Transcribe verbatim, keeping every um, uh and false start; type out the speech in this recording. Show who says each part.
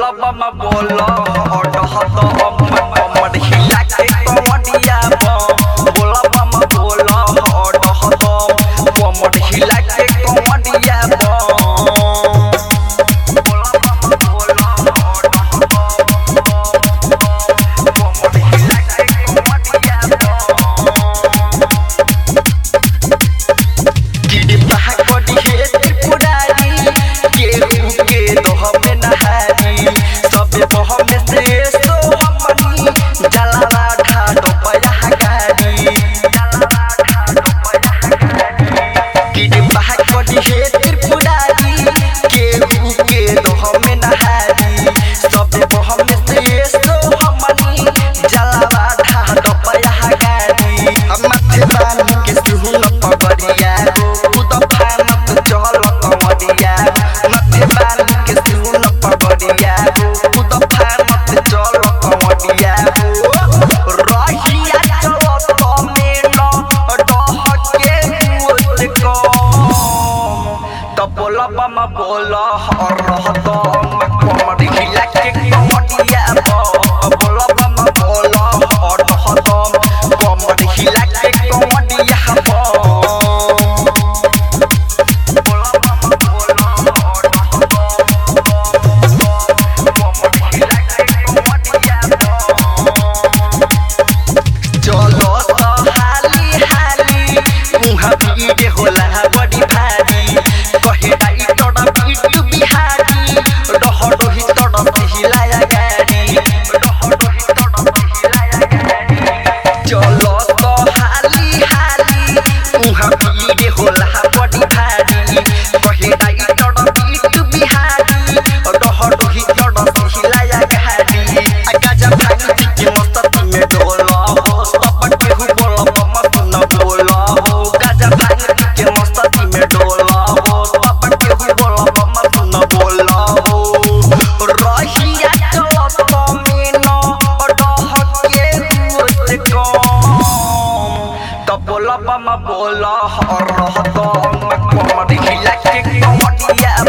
Speaker 1: बोला बम बोला और हतो हम कमर हिला के कमरिया बम बोला बम बोला और हतो कमर हिला के कमरिया बम बोला बम बोला और हतो कमर हिला के कमरिया बम गिरी बहा कोडी हे त्रिपुरारी केहू के दोह में नहारी सबे बह में से सो हमनी जलवा ठाडो पया गाड़ी जलवा ठाडो पया गाड़ी गिरी बहा कोडी हे त्रिपुरारी केहू के दोह में नहारी सबे बह में से सो हमनी जलवा ठाडो पया गाड़ी हम माथे बानी के सुहुल पगड़िया हो खुद फानत चल कमरिया माथे बानी के सुहुल पगड़िया हो खुद फानत चल कमरिया हो रहिया चलो तो मेलो डह के मुझ को तो बोला बम बोला और रहतो कमर हिला के कमरिया बोला बम बोला और रहतो कमर हिला के कमरिया होला बड़ी भारी कहे दाई तोड़ा पीट बिहारी रह रोही तोड़ा हिलाया गाड़ी रह रोही तोड़ा हिलाया गाड़ी चलो तो हाली हाली उहा भीड़ होला बड़ी भारी कहे दाई तोड़ा पीट बिहारी रह रोही तोड़ा हिलाया गाड़ी आकाजा भांग के मस्ती में डोला हो सब केहू बोला बम सुन बोला हो गाजा भांग के मस्ती में डोला हो सब केहू बोला बम सुन बोला हो रहिया चलो तो मीनो डह के मुझ को तो बोला बम बोला और रहतो कमर हिला के कमरिया